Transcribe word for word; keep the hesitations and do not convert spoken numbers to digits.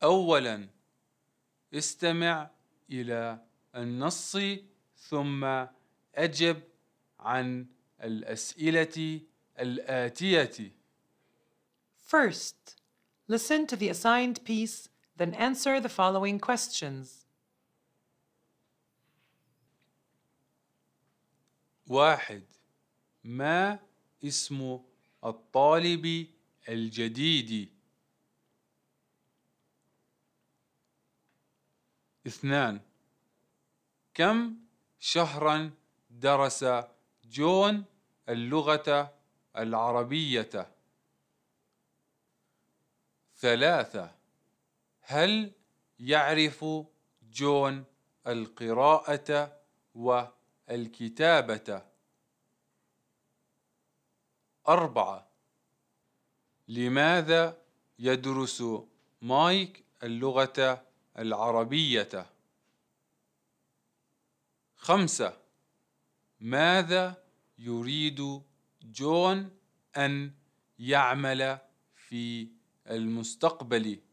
أولاً، استمع إلى النص ثم أجب عن الأسئلة الآتية. First, listen to the assigned piece, then answer the following questions. واحد. ما اسم الطالب الجديد؟ اثنان. كم شهراً درس جون اللغة العربية؟ ثلاثة. هل يعرف جون القراءة والكتابة؟ أربعة. لماذا يدرس مايك اللغة العربية؟ خمسة. ماذا يريد جون أن يعمل في المستقبل؟